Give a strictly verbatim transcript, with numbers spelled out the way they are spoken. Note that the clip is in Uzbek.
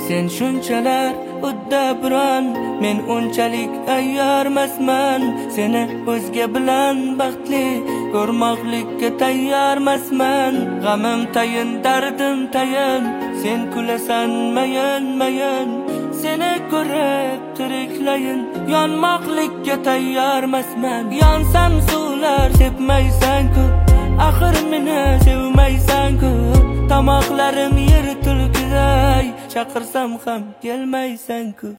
Sen shunchalar uddaburon, men unchalik ayyormasman. Seni o'zga bilan baxtli ko'rmoqlikka tayyormasman. G'amim tayin, dardim tayin, sen kulasan mayin mayin. Seni ko'rib tiriklayin, yonmoqlikka tayyormasman. Yonsam suvlar sepmaysan-ku, axir meni sevmaysan-ku. Tomoqlarim yer tulkiday, chaqirsam ham kelmaysan-ku.